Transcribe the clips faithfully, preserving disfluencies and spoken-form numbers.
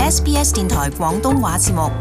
S B S 電台廣東話節目。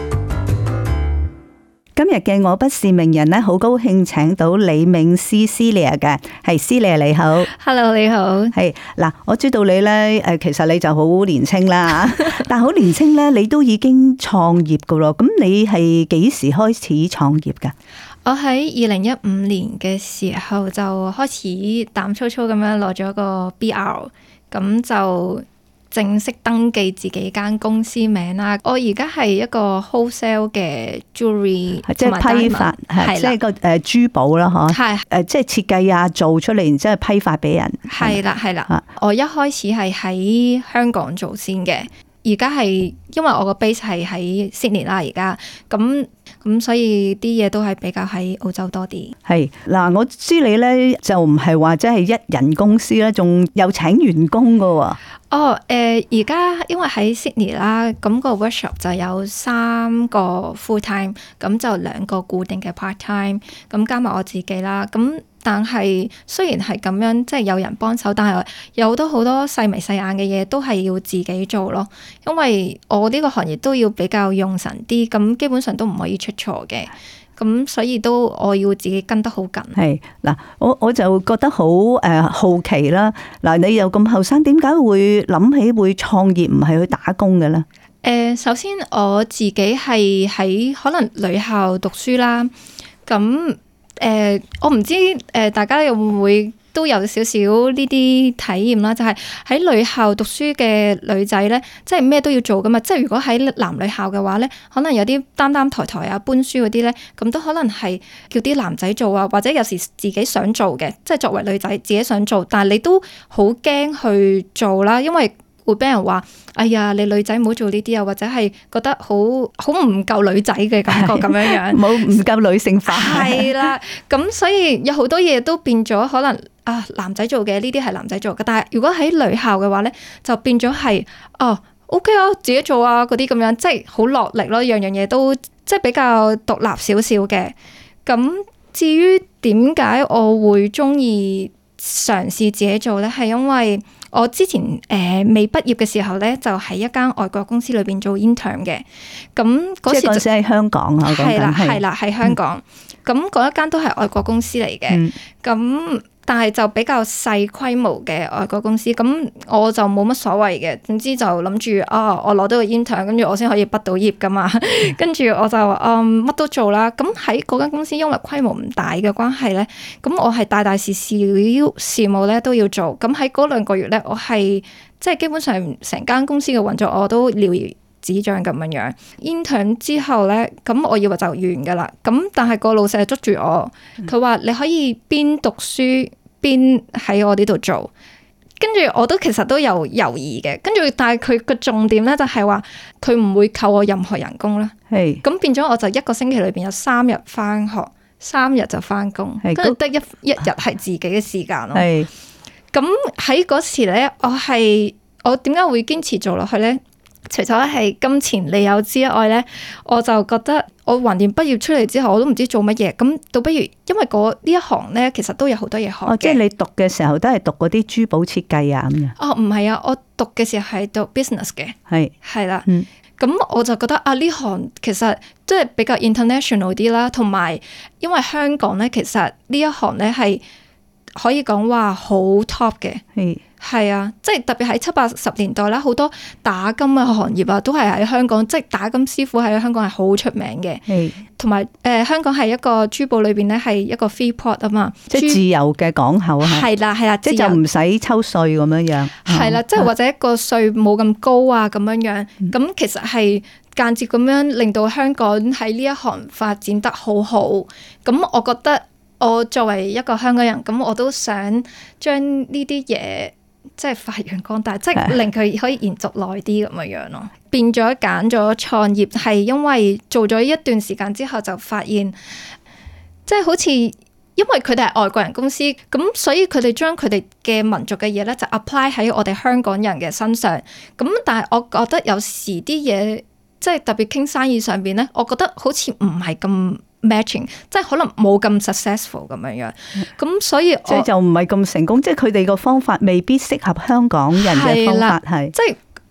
今日嘅我不是名人咧，好高興請到李銘詩 Celia 嘅，係 Celia 你好 ，Hello 你好， 係嗱，我知道你咧，誒，其實你就好年青啦，但係好年青咧，你都已經創業噶咯，咁你係幾時開始創業噶？ 我喺二零一五年嘅時候就開始膽粗粗咁樣攞咗個 B R， 咁就正式登記自己間公司名啦。我而家係一個 wholesale 嘅 jewelry， 即係批發，係即係個誒珠寶啦，嗬。係誒，即係設計啊，做出嚟然之後批發俾人。 係啦，係啦。我一開始係喺香港做先嘅，而家係因為我個 base 係喺 Sydney 啦，而家咁咁，所以啲嘢都係比較喺澳洲多啲。係嗱，我知你咧就唔係話即係一人公司啦，仲有請員工噶喎。 哦，誒、呃，而家因為喺 Sydney 啦，咁個 workshop 就有三個 full time，咁就兩個固定嘅 part time，咁加埋我自己啦。咁但係雖然係咁樣，即係有人幫手，但係有好多好多細眉細眼嘅嘢都係要自己做咯。因為我呢個行業都要比較用神啲，咁基本上都唔可以出錯嘅。咁所以都我要自己跟得好緊。係嗱，我我就覺得好誒好奇啦。嗱，你又咁後生，點解會諗起會創業，唔係去打工嘅咧？ 誒，首先我自己係喺可能女校讀書啦。咁誒，我唔知誒大家有唔會都有少少呢啲體驗啦，就係喺女校讀書嘅女仔咧，即係咩都要做噶嘛。即係如果喺男女校嘅話咧，可能有啲擔擔抬抬啊、搬書嗰啲咧，咁都可能係叫啲男仔做啊，或者有時自己想做嘅，即係作為女仔自己想做，但係你都好驚去做啦，因為會俾人話：哎呀，你女仔唔好做呢啲啊，或者係覺得好好唔夠女仔嘅感覺咁樣樣， 冇唔夠女性化。 係啦，咁所以有好多嘢都變咗，可能啊男仔做嘅呢啲係男仔做嘅，但係如果喺女校嘅話咧，就變咗係哦 OK 啊，自己做啊嗰啲咁樣，即係好落力咯，樣樣嘢都即係比較獨立少少嘅。咁至於點解我會中意嘗試自己做咧，係因為我之前誒、呃、未畢業嘅時候咧，就喺一間外國公司裏邊做 intern 嘅。咁嗰時就喺香港啊， 係啦係啦喺香港。咁嗰、嗯、一間都係外國公司嚟嘅。咁、嗯、但係就比較細規模嘅外國公司。咁我就冇乜所謂嘅。總之就諗住啊，我攞到個 intern，跟住我先可以畢到業噶嘛。跟住我就嗯乜都做啦。咁喺嗰間公司因為規模唔大嘅關係咧，咁我係大大事小事務咧都要做。咁喺嗰兩個月咧，我係即係基本上成間公司嘅運作我都了如指掌咁樣樣。intern 之後咧，咁我以為就完噶啦。咁但係個老細捉住我，佢話你可以邊讀書邊喺我呢度做。跟住我都其實都有猶豫嘅。跟住但係佢個重點咧就係話佢唔會扣我任何人工啦。係咁變咗我就一個星期裏邊有三日翻學，三日就翻工，跟住得一一日係自己嘅時間咯。係咁喺嗰時咧，我係我點解會堅持做落去咧？除咗係金錢利誘之外咧，我就覺得我橫掂畢業出嚟之後，我都唔知做乜嘢。咁倒不如，因為嗰呢一行咧，其實都有好多嘢學嘅。 哦，即係你讀嘅時候都係讀嗰啲珠寶設計啊咁樣。 哦，唔係啊，我讀嘅時候係讀 business 嘅。係係啦。嗯。咁我就覺得啊，呢行其實即係比較 international 啲啦，同埋因為香港咧，其實呢一行咧係可以講話好 top 嘅。係。係啊，即係特別喺七八十年代啦，好多打金嘅行業啊，都係喺香港，即係打金師傅喺香港係好出名嘅。係，同埋誒香港係一個珠寶裏邊咧係一個 free port 啊嘛， 即係自由嘅港口啊。係啦係啦，即係就唔使抽稅咁樣樣。係啦，即係或者個稅冇咁高啊咁樣樣，咁、嗯、其實係間接咁樣令到香港喺呢一行發展得好好。咁我覺得我作為一個香港人，咁我都想將呢啲嘢，即係發揚光大，即係令佢可以延續耐啲咁樣樣咯。變咗揀咗創業，係因為做咗一段時間之後就發現，即係好似因為佢哋係外國人公司，咁所以佢哋將佢哋嘅民族嘅嘢咧就 apply 喺我哋香港人嘅身上。咁但係我覺得有時啲嘢，即係特別傾生意上邊咧，我覺得好似唔係咁matching， 即係可能冇咁 successful 咁樣樣，咁所以即係就唔係咁成功，即係佢哋個方法未必適合香港人嘅方法係， 即係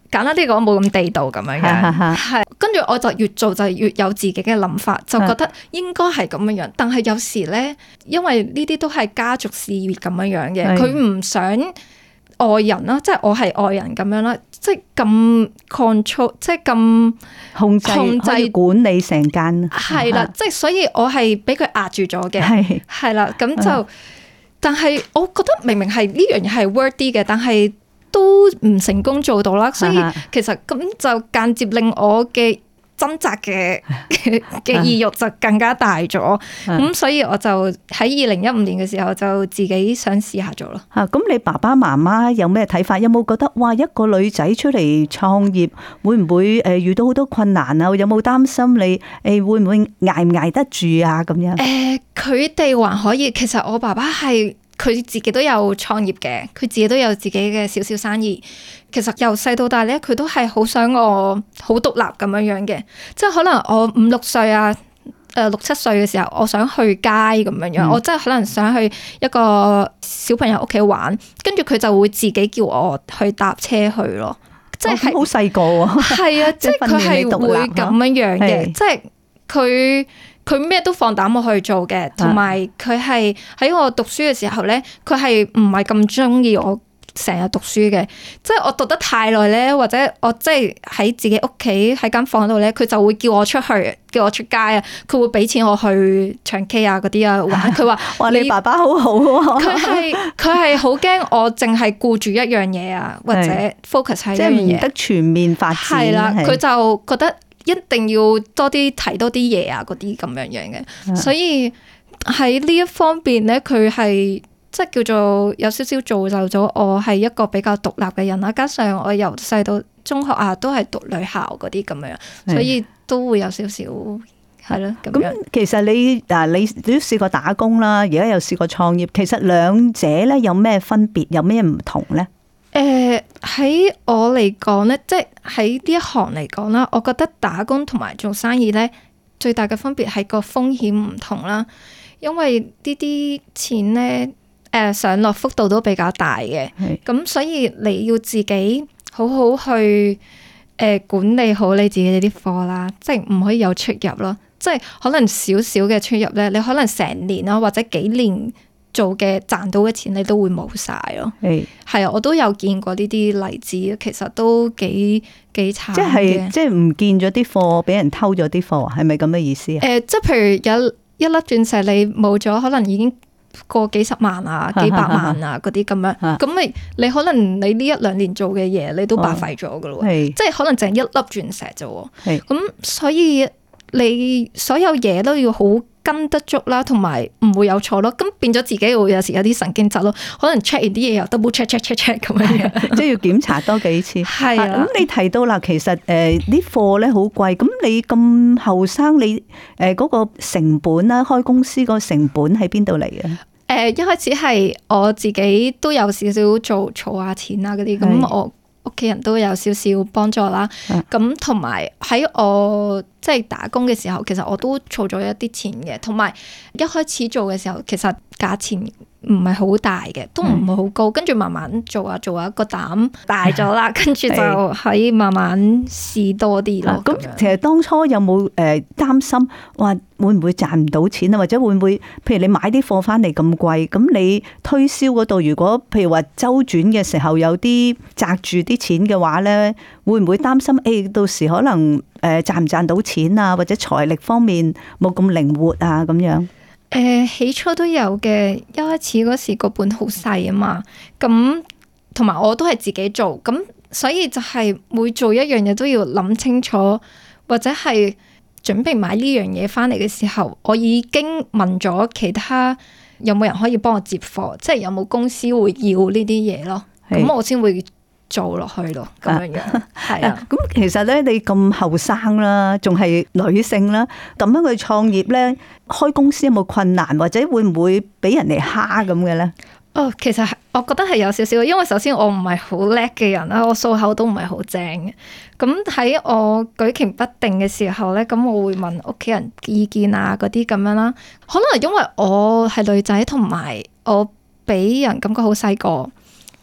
簡單啲講冇咁地道咁樣樣，係跟住我就越做就越有自己嘅諗法，就覺得應該係咁樣樣。但係有時咧，因為呢啲都係家族事業咁樣樣嘅，佢唔想外人啦，即係我係外人咁樣啦，即係咁 control，即係咁控制控制管理成間， 係啦，即係所以我係俾佢壓住咗嘅，係係啦，咁就但係我覺得明明係呢樣嘢係 work 啲嘅，但係都唔成功做到啦，所以其實咁就間接令我嘅掙扎嘅嘅意欲就更加大咗，咁、嗯、所以我就喺二零一五年嘅時候就自己想試下做咯。 吓，咁你爸爸媽媽有咩睇法？有冇覺得哇，一個女仔出嚟創業會唔會誒遇到好多困難啊？有冇擔心你誒會唔會捱唔捱得住啊？咁樣？誒， 佢哋還可以。其實我爸爸係。佢自己都有創業嘅，佢自己都有自己嘅小小生意。其實由細到大咧，佢都係好想我好獨立咁樣樣嘅。即係可能我五六歲啊，誒六七歲嘅時候，我想去街咁樣樣，嗯、我真係可能想去一個小朋友屋企玩，跟住佢就會自己叫我去搭車去咯。即係好細個喎。 係啊，即係佢係會咁樣樣嘅，即係佢。佢咩都放膽我去做嘅，同埋佢係喺我讀書嘅時候咧，佢係唔係咁中意我成日讀書嘅。即係我讀得太耐咧，或者我即係喺自己屋企喺間房度咧，佢就會叫我出去，叫我出街啊。佢會俾錢我去唱 K 啊嗰啲啊玩。佢話： 哇，你爸爸好好喎！ 佢係佢係好驚我淨係顧住一樣嘢啊，或者 focus 喺一樣嘢，即係唔得全面發展。 係啦，佢就覺得。一定要多啲睇多啲嘢啊，嗰啲咁樣樣嘅，所以喺呢一方面咧，佢係即係叫做有少少造就咗我係一個比較獨立嘅人啦。加上我由細到中學啊，都係讀女校嗰啲咁樣，所以都會有少少係咯咁樣。咁其實你嗱，你都試過打工啦，而家又試過創業，其實兩者咧有咩分別，有咩唔同咧？ 誒喺、呃、我嚟講咧，即係喺呢一行嚟講啦，我覺得打工同埋做生意咧，最大嘅分別係個風險唔同啦。因為呢啲錢咧，誒、呃、上落幅度都比較大嘅，咁是所以你要自己好好去誒、呃、管理好你自己啲貨啦，即係唔可以有出入咯。即係可能少少嘅出入咧，你可能成年啦或者幾年。做嘅賺到嘅錢你都會冇晒咯，係係啊，我都有見過呢啲例子，其實都幾幾慘嘅。即係即係唔見咗啲貨，俾人偷咗啲貨，係咪咁嘅意思啊？ 誒、呃，即係譬如有一粒鑽石你冇咗，可能已經過幾十萬啊、幾百萬啊嗰啲咁樣，咁咪你可能你呢一兩年做嘅嘢你都白費咗噶咯，即係可能淨係一粒鑽石啫。係咁，所以你所有嘢都要好跟得足啦，同埋唔會有錯咯。咁變咗自己會有時有啲神經質咯，可能 check 完啲嘢又 double check check check check 咁樣， 即係要檢查多幾次。係啊，咁、啊、你提到啦，其實誒啲貨咧好貴，咁你咁後生，你誒嗰個成本啦，開公司個成本喺邊度嚟嘅？誒、 呃，一開始係我自己都有少少做儲下錢啊嗰啲，咁是我屋企人都有少少幫助啦。咁同埋喺我即係打工嘅時候，其實我都儲咗一啲錢嘅，同埋一開始做嘅時候，其實價錢唔係好大嘅，都唔係好高，跟住慢慢做啊做啊，個膽大咗啦，跟住就可以慢慢試多啲咯。咁其實當初有冇誒擔心話會唔會賺唔到錢啊？或者會唔會譬如你買啲貨翻嚟咁貴，咁你推銷嗰度如果譬如話周轉嘅時候有啲擲住啲錢嘅話咧，會唔會擔心誒到時可能誒賺唔賺到錢啊？或者財力方面冇咁靈活啊咁樣？ 誒、呃，起初都有嘅，一開始嗰時個本好細啊嘛，咁同埋我都係自己做，咁所以就係每做一樣嘢都要諗清楚，或者係準備買呢樣嘢翻嚟嘅時候，我已經問咗其他有冇人可以幫我接貨，即係有冇公司會要呢啲嘢咯，咁是我先會做落去咯，咁樣樣係啊。 咁其實咧，你咁後生啦，仲係女性啦，咁樣去創業咧，開公司有冇困難，或者會唔會俾人哋蝦咁嘅咧？ 哦，其實我覺得係有少少，因為首先我唔係好叻嘅人啦，我數口都唔係好正嘅。咁喺我舉棋不定嘅時候咧，咁我會問屋企人意見啊，嗰啲咁樣啦。可能因為我係女仔，同埋我俾人感覺好細個。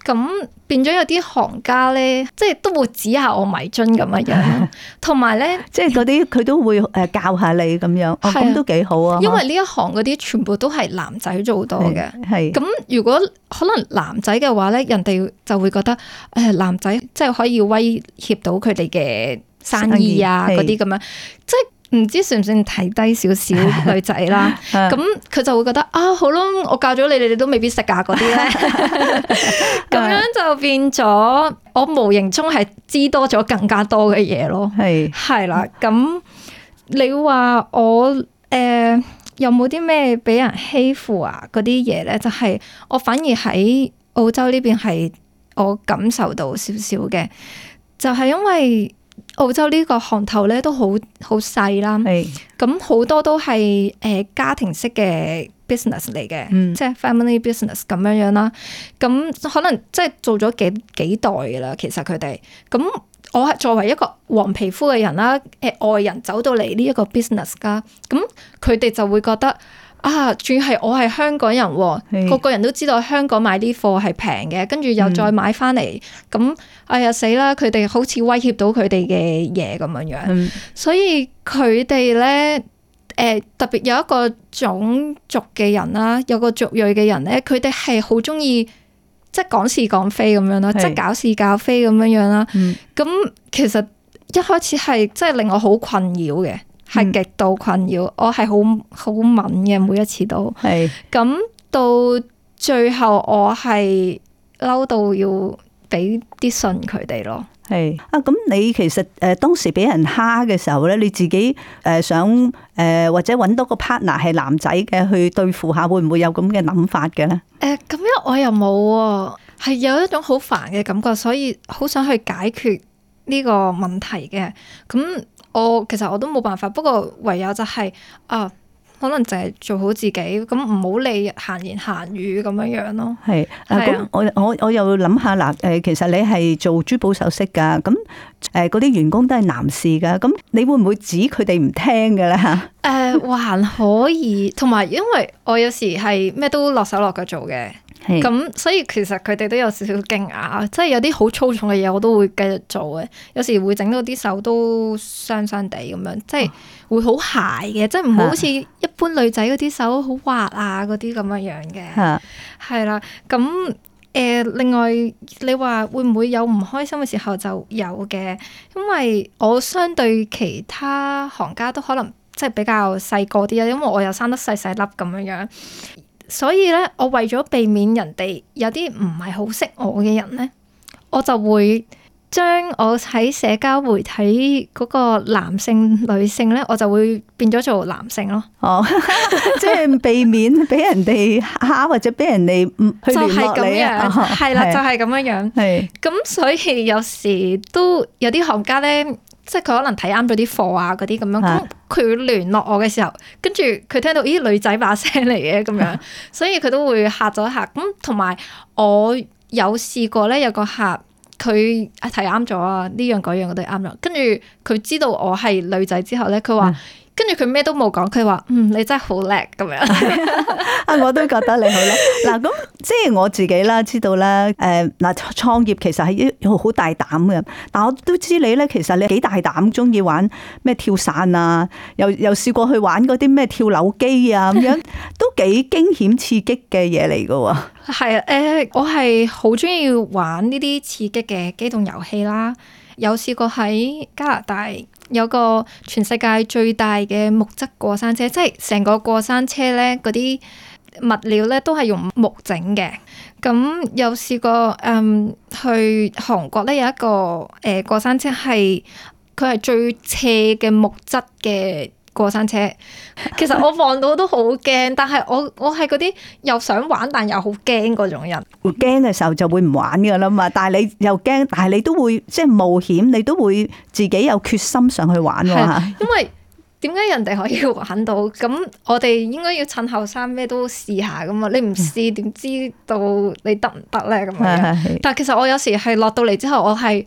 咁變咗有啲行家咧，即係都會指下我迷津咁嘅樣，同埋咧， 即係嗰啲佢都會誒教下你咁樣，哦咁都幾好啊。 因為呢一行嗰啲全部都係男仔做多嘅， 係咁如果可能男仔嘅話咧，人哋就會覺得誒男仔即係可以威脅到佢哋嘅生意啊嗰啲咁樣，即係。唔知算唔算睇低少少女仔啦？咁佢就會覺得啊，好咯，我教咗你，你哋都未必識㗎嗰啲咧。咁樣就變咗，我無形中係知多咗更加多嘅嘢咯。係係啦，咁你話我誒、呃、有冇啲咩俾人欺負啊？嗰啲嘢咧，就係、是、我反而喺澳洲呢邊係我感受到少少嘅，就係、是、因為。澳洲呢個行頭咧都好好細啦，咁好是多都係誒家庭式嘅 business 嚟嘅，嗯、即係 family business 咁樣樣啦。咁可能即係做咗幾幾代噶啦，其實佢哋。咁我係作為一個黃皮膚嘅人啦，誒外人走到嚟呢一個 business 噶，咁佢哋就會覺得。啊，仲要係我係香港人喎，是個個人都知道香港買啲貨係平嘅，跟住又再買翻嚟，咁、嗯、哎呀死啦！佢哋好似威脅到佢哋嘅嘢咁樣樣，嗯、所以佢哋咧誒特別有一個種族嘅人啦，有個族裔嘅人咧，佢哋係好中意即係講是講非咁樣啦，即係是搞是搞非咁樣樣啦。咁、嗯、其實一開始係即係令我好困擾嘅。係極度困擾，我係好好敏嘅，每一次都係咁。到最後我係嬲到要俾啲信佢哋咯。 係啊，咁你其實誒當時俾人蝦嘅時候咧，你自己誒想誒或者揾到個 partner 係男仔嘅去對付下，會唔會有咁嘅諗法嘅咧？ 誒咁樣我又冇喎，係有一種好煩嘅感覺，所以好想去解決呢個問題嘅咁。我其實我都冇辦法，不過唯有就係、是、啊，可能就係做好自己，咁唔好理閒言閒語咁樣樣咯。係啊，咁我我我又諗下嗱，誒，其實你係做珠寶首飾噶，咁誒嗰啲員工都係男士噶，咁你會唔會指佢哋唔聽嘅咧？吓、呃， 誒，還可以，同埋因為我有時係咩都落手落腳做嘅。咁是所以其實佢哋都有少少驚訝，即係有啲好粗重嘅嘢我都會繼續做嘅，有時會整到啲手都傷傷地咁樣，即係會好鞋嘅，即係唔好好似一般女仔嗰啲手好滑啊嗰啲咁樣樣嘅，係啦。咁誒、呃，另外你話會唔會有唔開心嘅時候就有嘅，因為我相對其他行家都可能即係比較細個啲啊，因為我又生得細細粒咁樣樣。所以咧，我為咗避免人哋有啲唔係好識我嘅人咧，我就會將我喺社交媒體嗰個男性、女性咧，我就會變咗做男性咯。哦， 即係避免俾人哋蝦或者俾人哋去聯絡你啊。 係啦，就係咁樣樣。係咁，所以有時都有啲行家咧。即係佢可能睇啱咗啲貨啊嗰啲咁樣，咁佢聯絡我嘅時候，跟住佢聽到咦女仔把聲嚟嘅咁樣，所以佢都會嚇咗一嚇。咁同埋我有試過咧，有個客佢睇啱咗啊，呢樣嗰樣我都啱咗。跟住佢知道我係女仔之後咧，佢話。跟住佢咩都冇講，佢話嗯你真係好叻咁樣啊，我都覺得你好叻嗱。咁即係我自己啦，知道啦。誒嗱，創業其實係要好大膽嘅，但我都知你咧，其實你幾大膽，中意玩咩跳傘啊，又又試過去玩嗰啲咩跳樓機啊咁樣，都幾驚險刺激嘅嘢嚟㗎。 係啊，誒我係好中意玩呢啲刺激嘅機動遊戲啦，有試過喺加拿大。有個全世界最大嘅木質過山車，即係成個過山車咧，嗰啲物料咧都係用木整嘅。咁有試過嗯去韓國咧，有一個誒、呃、過山車係佢係最斜嘅木質嘅過山車。其實我望到都好驚，但係我我係嗰啲又想玩但又好驚嗰種人。 會驚嘅時候就會唔玩噶啦嘛，但係你又驚，但係你都會即係冒險，你都會自己有決心上去玩喎。 因為點解人哋可以玩到？咁我哋應該要趁後生咩都試下噶嘛。你唔試點知道你得唔得咧？咁樣。但係其實我有時係落到嚟之後，我係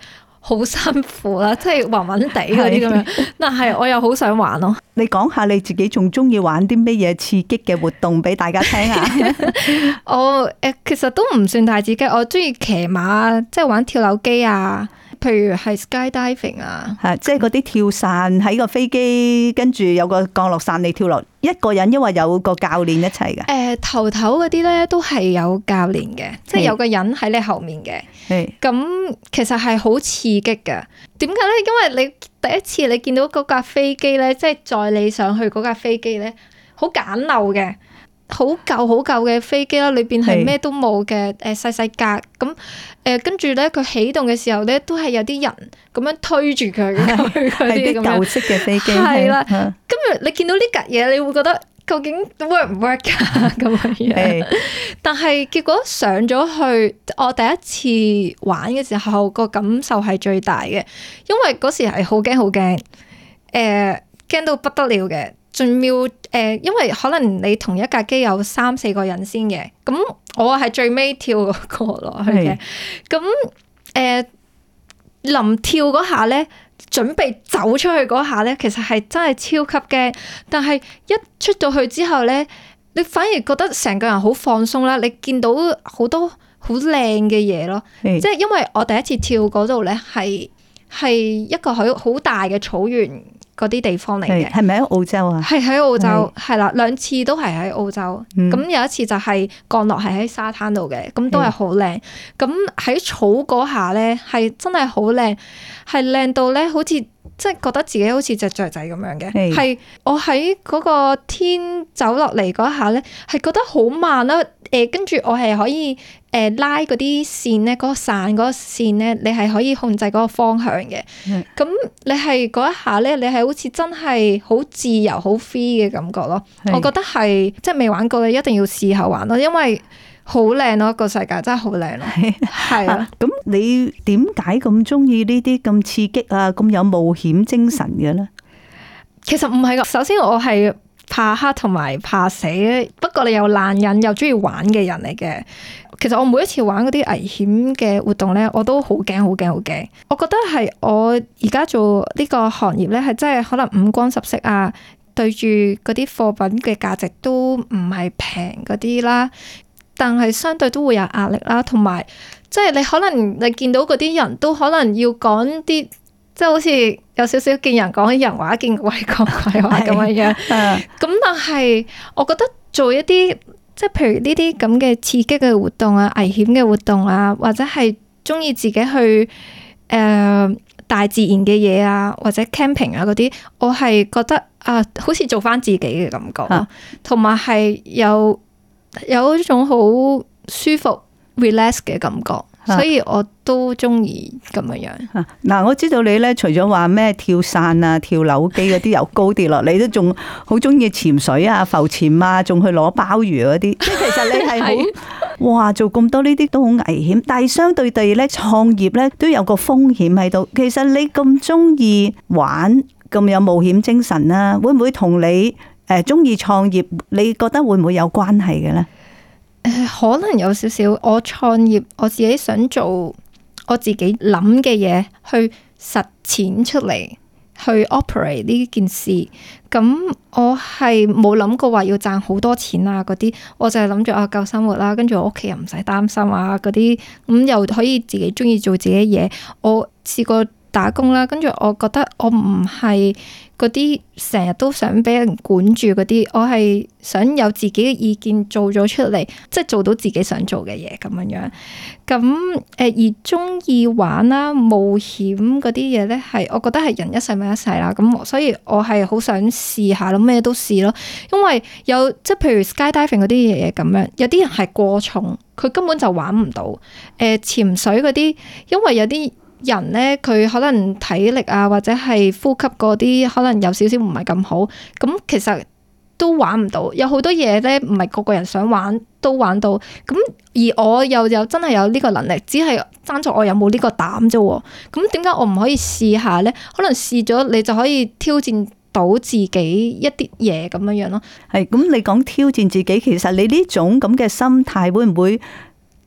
好辛苦啦，即係暈暈地嗰啲咁樣。但係我又好想玩咯。 你講下你自己仲中意玩啲咩嘢刺激嘅活動俾大家聽下？ 我誒其實都唔算太刺激，我中意騎馬，即係玩跳樓機啊。譬如係 skydiving 啊， 係即係嗰啲跳傘，喺個飛機跟住有個降落傘你跳落，一個人因為有個教練一齊嘅。誒、 呃，頭頭嗰啲咧都係有教練嘅，即係有個人喺你後面嘅。係咁，其實係好刺激嘅。點解咧？因為你第一次你見到嗰架飛機咧，即係載你上去嗰架飛機咧，好簡陋嘅。好舊好舊嘅飛機啦，裏邊係咩都冇嘅，誒細細格咁，誒跟住咧佢起動嘅時候咧，都係有啲人咁樣推住佢嘅，係啲舊式嘅飛機。 係啦，跟住你見到呢格嘢，你會覺得究竟 work 唔 work 㗎咁樣？但係結果上咗去，我第一次玩嘅時候個感受係最大嘅，因為嗰時係好驚好驚，誒驚到不得了嘅。仲要誒，因為可能你同一架機有三四個人先嘅，咁我係最尾跳嗰個落去嘅。咁誒臨跳嗰下咧，準備走出去嗰下咧，其實係真係超級驚。但係一出到去之後咧，你反而覺得成個人好放鬆啦。你見到好多好靚嘅嘢咯，即係因為我第一次跳嗰度咧，係係一個好好大嘅草原。嗰啲地方嚟嘅， 係咪喺澳洲啊？ 係喺澳洲，係啦，兩次都係喺澳洲。咁、嗯、有一次就係降落係喺沙灘度嘅，咁都係好靚。咁喺草嗰下咧，係真係好靚，係靚到咧，好似即係覺得自己好似隻雀仔咁樣嘅。係我喺嗰個天走落嚟嗰下咧，係覺得好慢啦。誒，跟住我係可以誒拉嗰啲線咧，嗰、嗰個傘嗰個線咧，你係可以控制嗰個方向嘅。咁、嗯、你係嗰一下咧，你係好似真係好自由、好 free 嘅感覺咯。我覺得係即係未玩過嘅，一定要試下玩咯，因為好靚咯，個世界真係好靚咯。係啊，咁你點解咁中意呢啲咁刺激啊、咁有冒險精神嘅咧？ 其實唔係噶，首先我係怕黑同埋怕死，不過你又懶人又中意玩嘅人嚟嘅。其實我每一次玩嗰啲危險嘅活動咧，我都好驚好驚好驚。我覺得係我而家做呢個行業咧，係真係可能五光十色啊，對住嗰啲貨品嘅價值都唔係平嗰啲啦，但係相對都會有壓力啦，同埋即係你可能你見到嗰啲人都可能要講啲。即係好似有少少見人講人話，見鬼講鬼話咁樣樣。咁但係我覺得做一啲即係譬如呢啲咁嘅刺激嘅活動啊、危險嘅活動啊，或者係中意自己去誒、呃、大自然嘅嘢啊，或者 camping 啊嗰啲，我係覺得啊，好似做翻自己嘅感覺，同埋係有有一種好舒服 relax 嘅感覺。所以我都中意咁樣樣。 嗱，我知道你咧，除咗話咩跳傘啊、跳樓機嗰啲由高跌落，你都仲好中意潛水啊、浮潛啊，仲去攞鮑魚嗰啲。即係其實你係好哇，做咁多呢啲都好危險。但係相對地咧，創業咧都有個風險喺度。其實你咁中意玩，咁有冒險精神啦，會唔會同你誒中意創業？你覺得會唔會有關係嘅咧？ 可能有少少，我創業我自己想做我自己諗嘅嘢，去實踐出嚟，去 operate 呢件事。咁我係冇諗過話要賺好多錢啊嗰啲，我就係諗住啊夠生活啦，跟住我屋企人唔使擔心啊嗰啲，咁又可以自己中意做自己嘢。我試過打工啦，跟住我覺得我唔係嗰啲成日都想俾人管住嗰啲，我係想有自己嘅意見做咗出嚟，即係做到自己想做嘅嘢咁樣樣。咁誒而中意玩啦、冒險嗰啲嘢咧，係我覺得係人一世咪一世啦。咁所以我係好想試下咯，咩都試咯。因為有即係譬如 skydiving 嗰啲嘢咁樣，有啲人係過重，佢根本就玩唔到。誒、呃、潛水嗰啲，因為有啲人咧，佢可能體力啊，或者係呼吸嗰啲，可能有少少唔係咁好，咁其實都玩唔到。有好多嘢咧，唔係個個人想玩都玩到。咁而我又有真係有呢個能力，只係爭在我有冇呢個膽啫。咁點解我唔可以試下咧？可能試咗你就可以挑戰到自己一啲嘢咁樣樣咯。 係咁，你講挑戰自己，其實你呢種咁嘅心態會唔會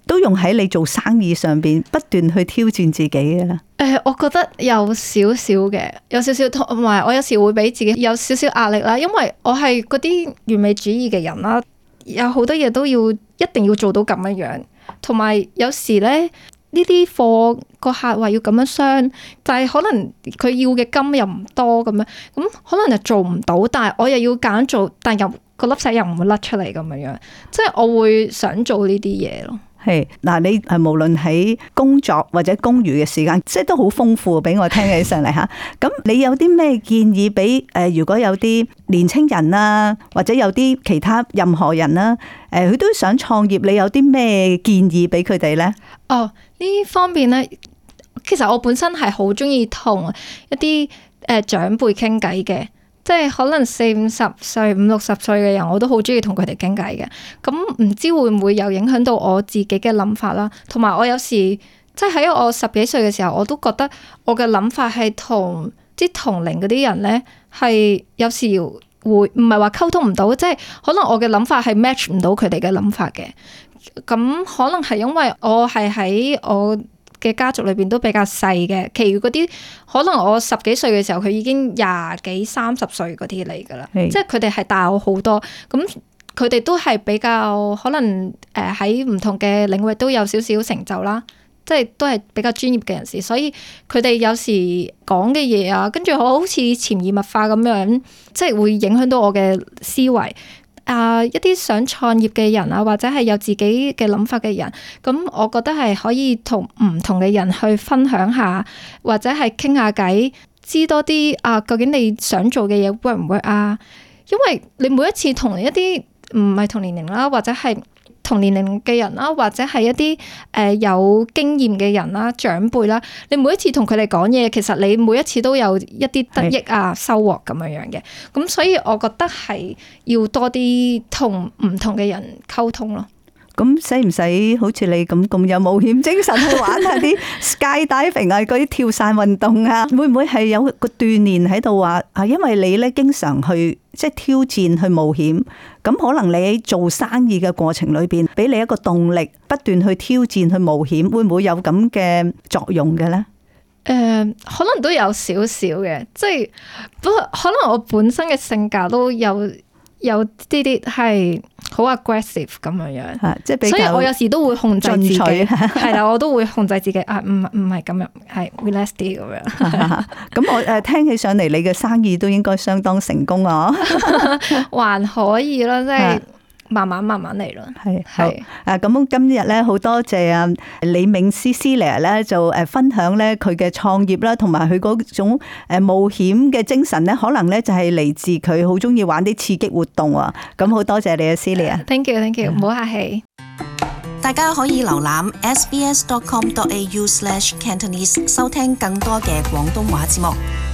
都用喺你做生意上邊，不斷去挑戰自己嘅咧？ 誒、呃，我覺得有少少嘅，有少少同埋我有時會俾自己有少少壓力啦，因為我係嗰啲完美主義嘅人啦，有好多嘢都要一定要做到咁樣樣，同埋有，有時咧呢啲貨個客話要咁樣雙，但係可能佢要嘅金又唔多咁樣，咁可能就做唔到，但係我又要揀做，但又個粒石又唔會甩出嚟咁樣樣，即係我會想做呢啲嘢咯。 係嗱，你係無論喺工作或者公餘嘅時間，即係都好豐富，俾我聽起上嚟吓。咁你有啲咩建議俾誒？如果有啲年青人啦，或者有啲其他任何人啦，誒，佢都想創業，你有啲咩建議俾佢哋咧？ 哦，呢方面咧，其實我本身係好中意同一啲誒長輩傾偈嘅。即係可能四五十歲、五六十歲嘅人，我都好中意同佢哋傾偈嘅。咁唔知會唔會有影響到我自己嘅諗法啦？同埋我有時即係喺我十幾歲嘅時候，我都覺得我嘅諗法係同啲同齡嗰啲人咧，係有時會唔係話溝通唔到，即係可能我嘅諗法係 match 唔到佢哋嘅諗法嘅。咁可能係因為我係喺我嘅家族裏邊都比較細嘅，其餘嗰啲可能我十幾歲嘅時候，佢已經廿幾三十歲嗰啲嚟噶啦，即係佢哋係大我好多，咁佢哋都係比較可能誒喺唔同嘅領域都有少少成就啦，即係都係比較專業嘅人士，所以佢哋有時講嘅嘢啊，跟住我好似潛移默化咁樣，即係會影響到我嘅思維。啊！一啲想創業嘅人啊，或者係有自己嘅諗法嘅人，咁我覺得係可以同唔同嘅人去分享下，或者係傾下偈，知多啲啊，究竟你想做嘅嘢 work 唔 work 啊？因為你每一次同一啲唔係同年齡啦，或者係同年齡嘅人啦，或者係一啲誒有經驗嘅人啦、長輩啦，你每一次同佢哋講嘢，其實你每一次都有一啲得益啊、收穫咁樣樣嘅。咁所以我覺得係要多啲同唔同嘅人溝通咯。 咁使唔使好似你咁咁有冒險精神去玩下啲 skydiving 啊，嗰啲跳傘運動啊？會唔會係有個鍛鍊喺度話啊？因為你咧經常去即係挑戰去冒險，咁可能你喺做生意嘅過程裏邊，俾你一個動力，不斷去挑戰去冒險，會唔會有咁嘅作用嘅咧？誒、 呃，可能都有少少嘅，即係不過可能我本身嘅性格都有有啲啲係好 aggressive 咁樣樣，啊，即係比較，所以我有時都會控制自己，係啦，我都會控制自己啊，唔唔係咁樣，係 relax 啲咁樣。 咁我誒聽起上嚟，你嘅生意都應該相當成功啊， 還可以啦，即係。慢慢慢慢嚟咯， 係係啊！咁今日咧好多謝啊李銘詩 Celia 咧，就誒分享咧佢嘅創業啦，同埋佢嗰種誒冒險嘅精神咧，可能咧就係嚟自佢好中意玩啲刺激活動啊！咁好多謝你啊 Celia，Thank you，Thank you，唔好客氣。 大家可以瀏覽 s b s dot com dot a u slash cantonese 收聽更多嘅廣東話節目。